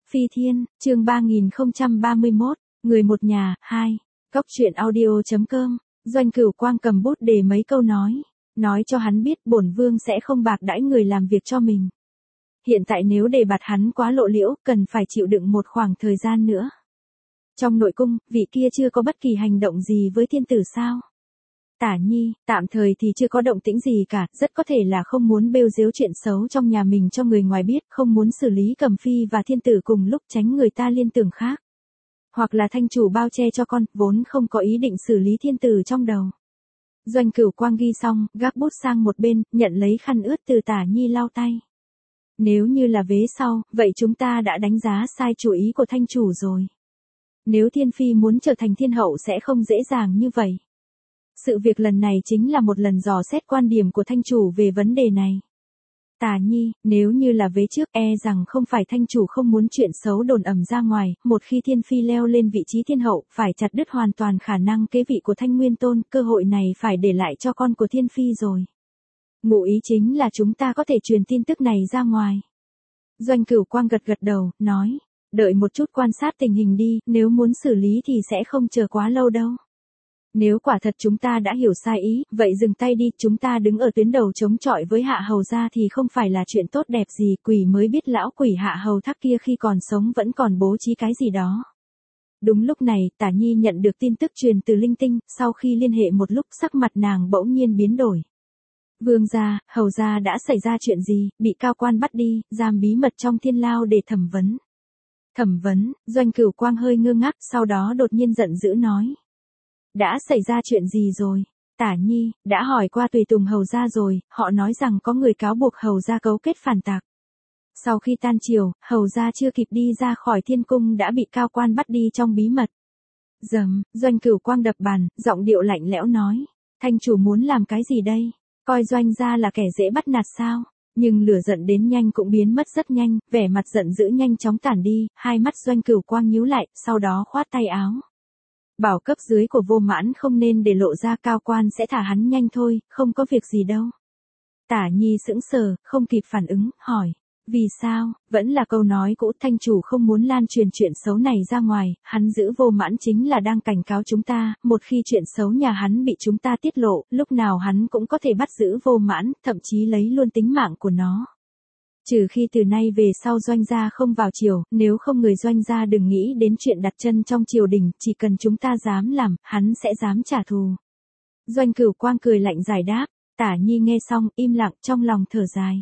Phi Thiên, chương 3031, Người một nhà, 2. Cóc truyện audio.com, Doanh Cửu Quang cầm bút đề mấy câu nói cho hắn biết bổn vương sẽ không bạc đãi người làm việc cho mình. Hiện tại nếu đề bạt hắn quá lộ liễu, cần phải chịu đựng một khoảng thời gian nữa. Trong nội cung, vị kia chưa có bất kỳ hành động gì với thiên tử sao? Tả Nhi, tạm thời thì chưa có động tĩnh gì cả, rất có thể là không muốn bêu giếu chuyện xấu trong nhà mình cho người ngoài biết, không muốn xử lý Cầm Phi và thiên tử cùng lúc tránh người ta liên tưởng khác. Hoặc là thanh chủ bao che cho con, vốn không có ý định xử lý thiên tử trong đầu. Doanh Cửu Quang ghi xong, gác bút sang một bên, nhận lấy khăn ướt từ Tả Nhi lau tay. Nếu như là vế sau, vậy chúng ta đã đánh giá sai chủ ý của thanh chủ rồi. Nếu thiên phi muốn trở thành thiên hậu sẽ không dễ dàng như vậy. Sự việc lần này chính là một lần dò xét quan điểm của thanh chủ về vấn đề này. Tả Nhi, nếu như là vế trước rằng không phải thanh chủ không muốn chuyện xấu đồn ầm ra ngoài, một khi thiên phi leo lên vị trí thiên hậu, phải chặt đứt hoàn toàn khả năng kế vị của Thanh Nguyên Tôn, cơ hội này phải để lại cho con của thiên phi rồi. Ngụ ý chính là chúng ta có thể truyền tin tức này ra ngoài. Doanh Cửu Quang gật đầu, nói, đợi một chút quan sát tình hình đi, nếu muốn xử lý thì sẽ không chờ quá lâu đâu. Nếu quả thật chúng ta đã hiểu sai ý, vậy dừng tay đi, chúng ta đứng ở tuyến đầu chống chọi với Hạ Hầu gia thì không phải là chuyện tốt đẹp gì, quỷ mới biết lão quỷ Hạ Hầu Thác kia khi còn sống vẫn còn bố trí cái gì đó. Đúng lúc này, Tả Nhi nhận được tin tức truyền từ linh tinh, sau khi liên hệ một lúc sắc mặt nàng bỗng nhiên biến đổi. Vương gia, Hầu gia đã xảy ra chuyện gì, bị cao quan bắt đi, giam bí mật trong thiên lao để thẩm vấn. Thẩm vấn, Doanh Cửu Quang hơi ngơ ngác, sau đó đột nhiên giận dữ nói. Đã xảy ra chuyện gì rồi? Tả Nhi, đã hỏi qua tùy tùng Hầu gia rồi, họ nói rằng có người cáo buộc Hầu gia cấu kết phản tạc. Sau khi tan chiều, Hầu gia chưa kịp đi ra khỏi thiên cung đã bị cao quan bắt đi trong bí mật. Doanh Cửu Quang đập bàn, giọng điệu lạnh lẽo nói. Thanh chủ muốn làm cái gì đây? Coi Doanh gia là kẻ dễ bắt nạt sao? Nhưng lửa giận đến nhanh cũng biến mất rất nhanh, vẻ mặt giận dữ nhanh chóng tản đi, hai mắt Doanh Cửu Quang nhíu lại, sau đó khoát tay áo. Bảo cấp dưới của Vô Mãn không nên để lộ ra, cao quan sẽ thả hắn nhanh thôi, không có việc gì đâu. Tả Nhi sững sờ, không kịp phản ứng, hỏi. Vì sao? Vẫn là câu nói cũ, thanh chủ không muốn lan truyền chuyện xấu này ra ngoài, hắn giữ Vô Mãn chính là đang cảnh cáo chúng ta, một khi chuyện xấu nhà hắn bị chúng ta tiết lộ, lúc nào hắn cũng có thể bắt giữ Vô Mãn, thậm chí lấy luôn tính mạng của nó. Trừ khi từ nay về sau Doanh gia không vào triều, nếu không người Doanh gia đừng nghĩ đến chuyện đặt chân trong triều đình, chỉ cần chúng ta dám làm, hắn sẽ dám trả thù. Doanh Cửu Quang cười lạnh giải đáp, Tả Nhi nghe xong, im lặng trong lòng thở dài.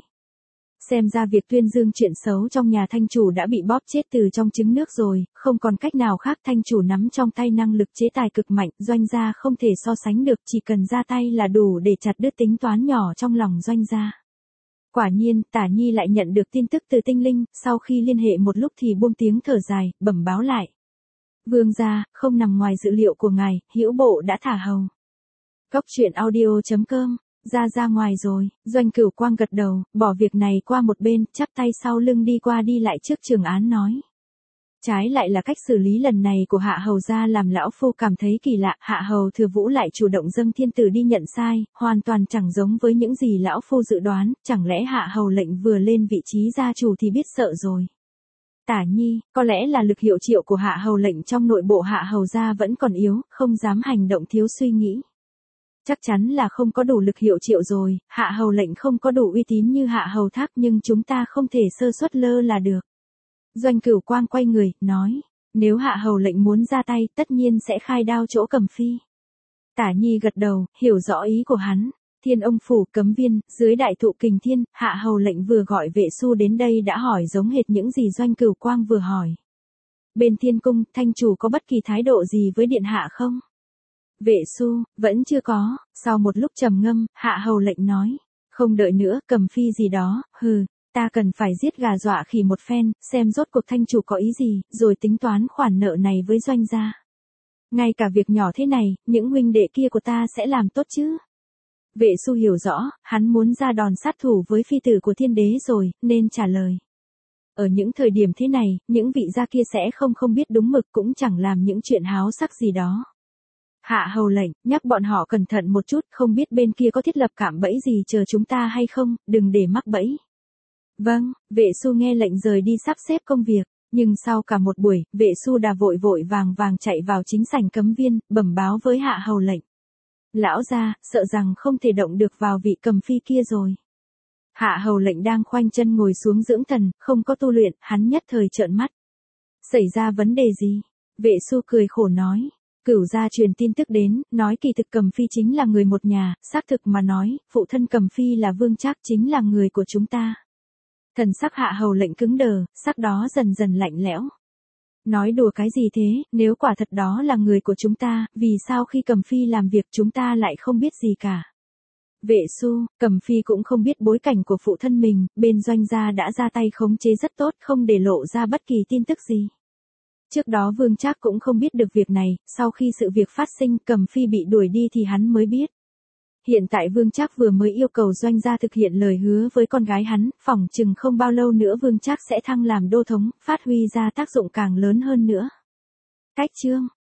Xem ra việc tuyên dương chuyện xấu trong nhà thanh chủ đã bị bóp chết từ trong trứng nước rồi, không còn cách nào khác, thanh chủ nắm trong tay năng lực chế tài cực mạnh, Doanh gia không thể so sánh được, chỉ cần ra tay là đủ để chặt đứt tính toán nhỏ trong lòng Doanh gia. Quả nhiên, Tả Nhi lại nhận được tin tức từ tinh linh, sau khi liên hệ một lúc thì buông tiếng thở dài, bẩm báo lại. Vương gia, không nằm ngoài dự liệu của ngài, Hữu Bộ đã thả hầu. Cóc truyện audio.com, ra ngoài rồi, Doanh Cửu Quang gật đầu, bỏ việc này qua một bên, chắp tay sau lưng đi qua đi lại trước trường án nói. Trái lại là cách xử lý lần này của Hạ Hầu gia làm lão phu cảm thấy kỳ lạ, Hạ Hầu Thừa Vũ lại chủ động dâng thiên tử đi nhận sai, hoàn toàn chẳng giống với những gì lão phu dự đoán, chẳng lẽ Hạ Hầu lệnh vừa lên vị trí gia chủ thì biết sợ rồi. Tả Nhi, có lẽ là lực hiệu triệu của Hạ Hầu lệnh trong nội bộ Hạ Hầu gia vẫn còn yếu, không dám hành động thiếu suy nghĩ. Chắc chắn là không có đủ lực hiệu triệu rồi, Hạ Hầu lệnh không có đủ uy tín như Hạ Hầu Thác, nhưng chúng ta không thể sơ suất lơ là được. Doanh Cửu Quang quay người, nói, nếu Hạ Hầu lệnh muốn ra tay, tất nhiên sẽ khai đao chỗ Cầm Phi. Tả Nhi gật đầu, hiểu rõ ý của hắn. Thiên Ông phủ Cấm Viên, dưới đại thụ Kình Thiên, Hạ Hầu lệnh vừa gọi vệ su đến đây đã hỏi giống hệt những gì Doanh Cửu Quang vừa hỏi. Bên Thiên Cung, thanh chủ có bất kỳ thái độ gì với điện hạ không? Vệ su, vẫn chưa có. Sau một lúc trầm ngâm, Hạ Hầu lệnh nói, không đợi nữa, Cầm Phi gì đó, ta cần phải giết gà dọa khỉ một phen, xem rốt cuộc thanh chủ có ý gì, rồi tính toán khoản nợ này với Doanh gia. Ngay cả việc nhỏ thế này, những huynh đệ kia của ta sẽ làm tốt chứ. Vệ su hiểu rõ, hắn muốn ra đòn sát thủ với phi tử của thiên đế rồi, nên trả lời. Ở những thời điểm thế này, những vị gia kia sẽ không biết đúng mực, cũng chẳng làm những chuyện háo sắc gì đó. Hạ Hầu lệnh, nhắc bọn họ cẩn thận một chút, không biết bên kia có thiết lập cạm bẫy gì chờ chúng ta hay không, đừng để mắc bẫy. Vâng, vệ su nghe lệnh rời đi sắp xếp công việc. Nhưng sau cả một buổi, vệ su đà vội vội vàng vàng chạy vào chính sảnh cấm viên, bẩm báo với hạ hầu lệnh. Lão gia, sợ rằng không thể động được vào vị cầm phi kia rồi. Hạ hầu lệnh đang khoanh chân ngồi xuống dưỡng thần, không có tu luyện, hắn nhất thời trợn mắt. Xảy ra vấn đề gì? Vệ su cười khổ nói. Cửu gia truyền tin tức đến, nói kỳ thực cầm phi chính là người một nhà, xác thực mà nói, phụ thân cầm phi là Vương Trác chính là người của chúng ta. Thần sắc hạ hầu lệnh cứng đờ, sắc đó dần dần lạnh lẽo. Nói đùa cái gì thế, nếu quả thật đó là người của chúng ta, vì sao khi cầm phi làm việc chúng ta lại không biết gì cả? Vệ su, cầm phi cũng không biết bối cảnh của phụ thân mình, bên doanh gia đã ra tay khống chế rất tốt, không để lộ ra bất kỳ tin tức gì. Trước đó Vương Trác cũng không biết được việc này, sau khi sự việc phát sinh cầm phi bị đuổi đi thì hắn mới biết. Hiện tại Vương Trác vừa mới yêu cầu doanh gia thực hiện lời hứa với con gái hắn, phỏng chừng không bao lâu nữa Vương Trác sẽ thăng làm đô thống, phát huy ra tác dụng càng lớn hơn nữa. Cách chương